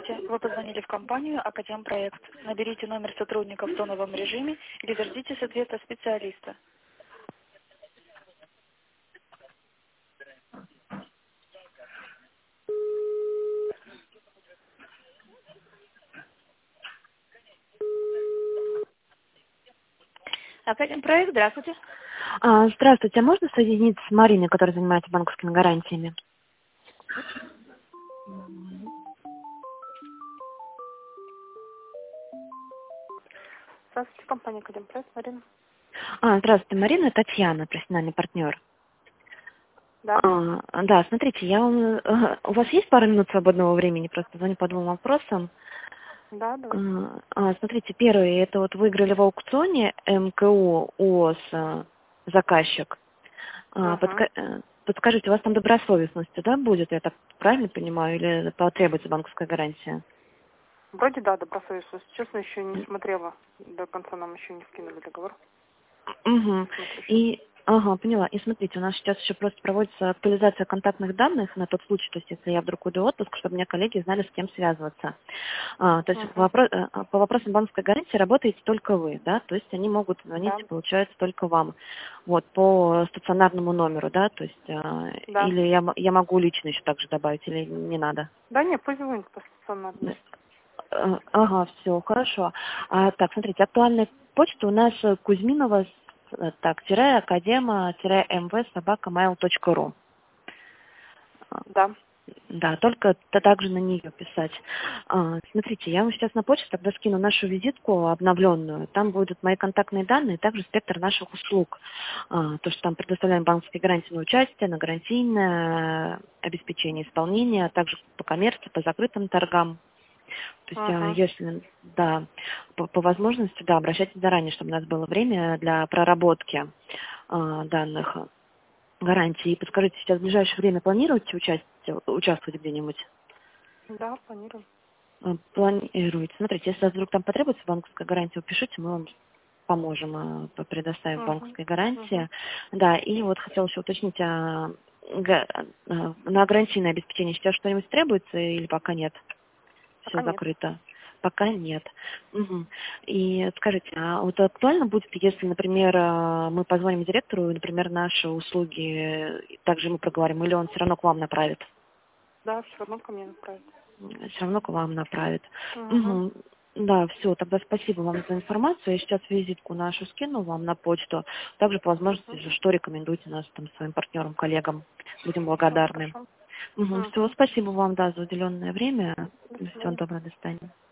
Здравствуйте. Вы позвонили в компанию «Академпроект». Наберите номер сотрудника в тоновом режиме или дождитесь ответа специалиста. «Академпроект», здравствуйте. Здравствуйте, а можно соединиться с Мариной, которая занимается банковскими гарантиями? Здравствуйте, компания «Академпроект», Марина. Здравствуйте, Марина, Татьяна, профессиональный партнер. Да. Да, смотрите, у вас есть пара минут свободного времени? Просто звоню по двум вопросам. Да, давай. Смотрите, первый, это вот выиграли в аукционе МКУ ООС заказчик. Подскажите, у вас там добросовестностью, да, будет, я так правильно понимаю, или потребуется банковская гарантия? Вроде да, добросовестность. Честно, еще не смотрела. До конца нам еще не скинули договор. Угу. Поняла. И смотрите, у нас сейчас еще просто проводится актуализация контактных данных на тот случай, то есть если я вдруг уйду в отпуск, чтобы у меня коллеги знали, с кем связываться. То есть по вопросам банковской гарантии работаете только вы, да, то есть они могут звонить, Да. получается, только вам. Вот, по стационарному номеру, да, то есть, Да. или я могу лично еще также добавить, или не надо? Да, нет, пусть звонит по стационарному. Ага, все, хорошо. Так, смотрите, актуальная почта у нас Кузьминова, академа-мв@mail.ru. Да. Да, только также на нее писать. Смотрите, я вам сейчас на почту тогда скину нашу визитку обновленную. Там будут мои контактные данные, также спектр наших услуг. То, что там предоставляем банковские гарантии на участие, на гарантийное обеспечение исполнения, а также по коммерции, по закрытым торгам. То есть, если, да, по возможности, да, обращайтесь заранее, чтобы у нас было время для проработки данных гарантий. И подскажите, сейчас в ближайшее время планируете участвовать где-нибудь? Да, планируем. Планируете. Смотрите, если вдруг там потребуется банковская гарантия, пишите, мы вам поможем, предоставим банковские гарантии. Да, и вот хотела еще уточнить, на гарантийное обеспечение сейчас что-нибудь требуется или пока нет? Все Пока нет. закрыто. Пока нет. Угу. И скажите, а вот актуально будет, если, например, мы позвоним директору, и, например, наши услуги также ему проговорим, или он все равно к вам направит? Да, все равно ко мне направят. Все равно к вам направит. Угу. Да, все, тогда спасибо вам за информацию. Я сейчас визитку нашу скину вам на почту. Также по возможности, если что, рекомендуйте нас там своим партнерам, коллегам. Будем благодарны. Все, спасибо вам, да, за уделенное время. Всего доброго, до свидания.